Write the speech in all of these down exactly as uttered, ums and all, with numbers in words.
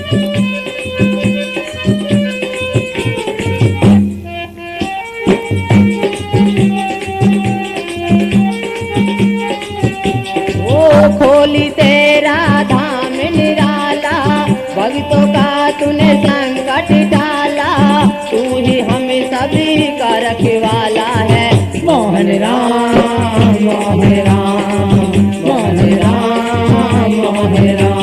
खोली तेरा धाम निराला, भक्तों का तूने संकट टाला, तू ही हम सभी का रखवाला है। मोहन राम मोहन राम मोहन राम मोहन राम।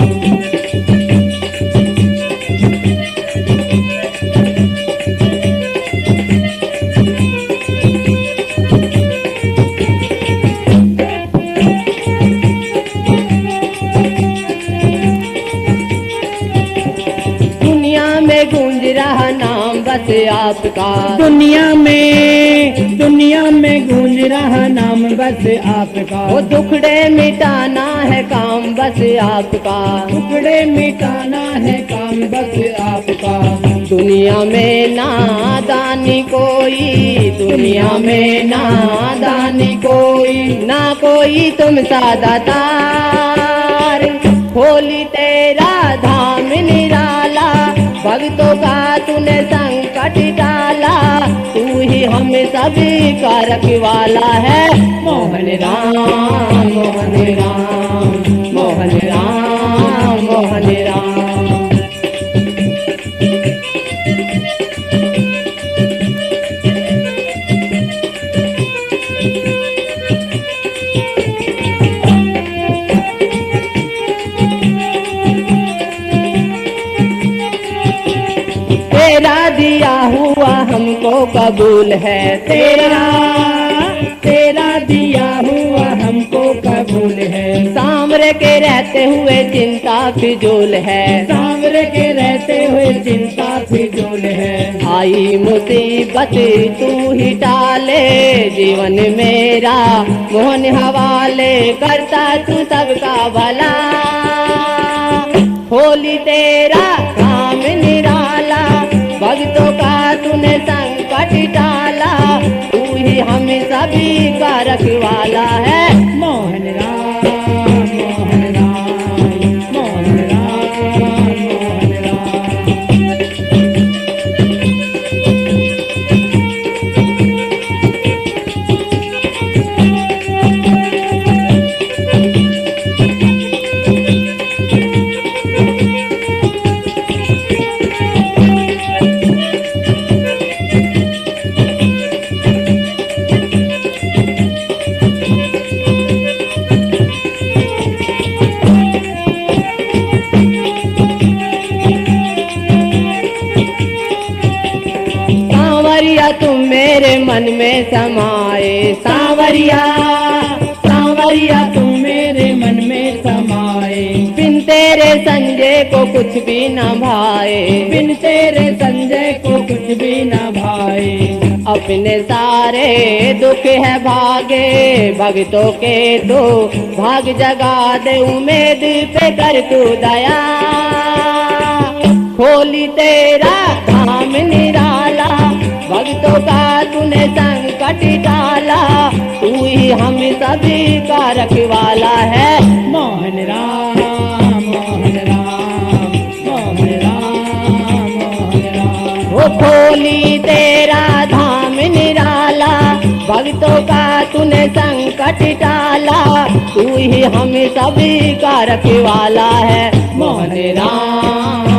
गूंज रहा नाम बस आपका, दुनिया में दुनिया में गूंज रहा नाम बस आपका। वो दुखड़े मिटाना है काम बस आपका, दुखड़े मिटाना है काम बस आपका। दुनिया में नादानी कोई, दुनिया में नादानी कोई, ना कोई तुम सादा तार। खोली तेरा धाम निराला, भक्तों का तूने संकट टाला, तू ही हम सभी का रखवाला है। मोहन राम मोहन राम मोहन राम मोहन राम। तेरा दिया हुआ हमको कबूल है, तेरा तेरा दिया हुआ हमको कबूल है। सांवरे के रहते हुए चिंता फिजूल है, सांवरे के रहते हुए चिंता फिजूल है। आई मुसीबत तू ही टाले, जीवन मेरा मोहन हवाले, करता तू सबका भला। खोली तेरा काम निराला, भक्तों का तूने संकट टाला, तू ही हम सभी का रखवाला है। मोहन राम मोहन राम मोहन राम मोहन राम। तुम मेरे मन में समाए, सांवरिया सांवरिया तुम मेरे मन में समाए। बिन तेरे संजय को कुछ भी न भाए, बिन तेरे संजय को कुछ भी न भाए। अपने सारे दुख है भागे, भक्तों के दो भाग जगा दे, उम्मीद पे कर तू दया। खोली तेरा धाम निराला, भक्तों का तूने संकट टाला, तू ही हम सभी का रखवाला है। मोहन राम मोहन राम मोहन राम मोहन राम। वो खोली तेरा धाम निराला, भक्तों का तूने संकट टाला, तू ही हम सभी का रखवाला है। मोहन राम